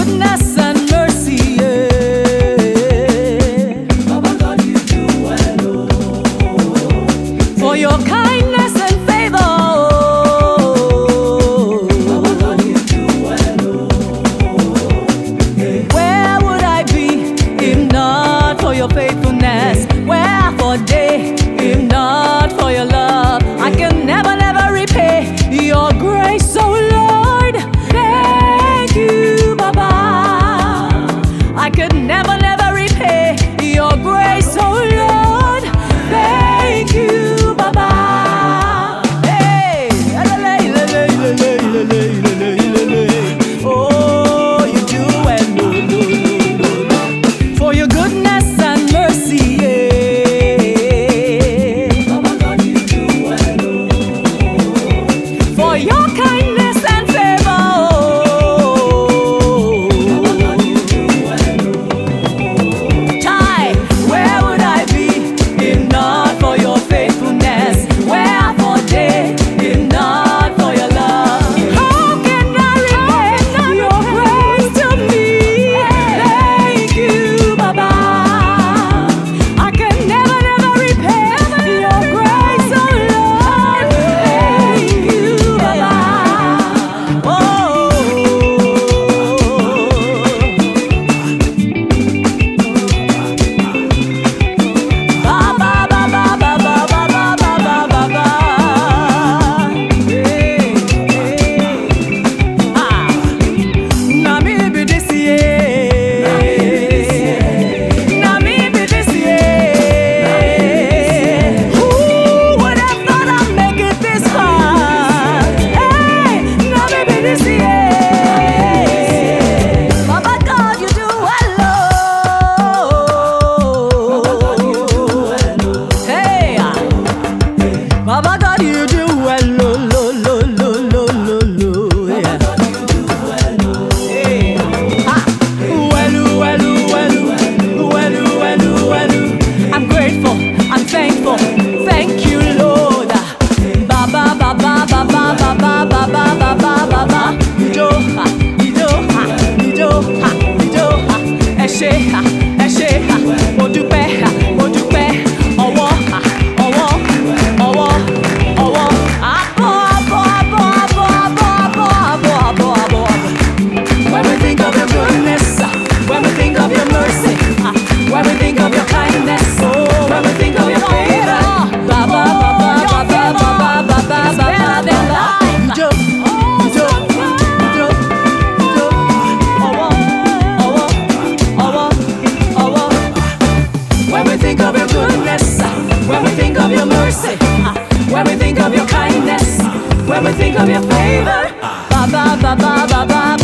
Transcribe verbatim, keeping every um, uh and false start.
goodness and mercy, yeah. Baba God, you do well, oh. For your kindness and favor, oh. Baba God, you do well, oh. Where would I be if not for your faithfulness? Where for day if not for your love? I can never, never repay your grace, oh Lord. Thank you, Baba. I could never, never repay your grace, oh Lord. Thank you, Baba. Hey, oh, you do well, no, no, no, no. For your goodness and mercy, yeah. Baba God, you do well, oh. For your kindness and favor, oh. Baba God, you do well, oh. Chai, where would I be if not for your faithfulness? Where for day if not for your love? How can I repay your grace to me? Thank you, Baba. I can never, never repay your grace, oh Lord. Thank you, Baba. Oh. Ba ba ba ba ba ba ba ba ba ba ba ba. Hey, hey. Ah, na me be this year. Na me be this year. Who would have thought I'd make it this far? Hey, na me be this year. Baba God, you do well, oh. Hey, ah. Baba God, you do well, lo, lo, lo, lo, lo, lo, lo, yeah. Hey, ah. Well, well, well, well, well, well. I'm grateful, I'm thankful, thank you, Lord. Baba, Baba, Baba, Baba, Baba, Baba, Baba. Ido, ha, Ido, ha, Ido, ha, Ido, ha. Ẹ ṣé, ha, ẹ ṣé, ha. Mo dúpẹ́, ha, mo dúpẹ́. Ọwọ́, ha, ọwọ́, ọwọ́, ọwọ́. Àbọ̀, àbọ̀, àbọ̀, àbọ̀, àbọ̀, àbọ̀, àbọ̀, àbọ̀, àbọ̀. When we think of your goodness, ah, when we think of your mercy, ah, when we think of your kindness, oh, when we think of your favor, Baba, Baba, Baba, Baba, Baba, Baba, Baba. Ijo, Ijo, Ijo, Ijo. Ọwọ́, ọwọ́, ọwọ́, ọwọ́. When we think of your goodness, ah, when we think of your mercy, ah, when we think of your kindness, when we think of your favor, Baba, Baba, Baba,